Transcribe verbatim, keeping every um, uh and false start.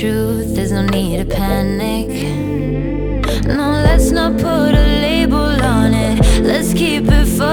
truth, there's no need to panic. No, let's not put a label on it. Let's keep it focused.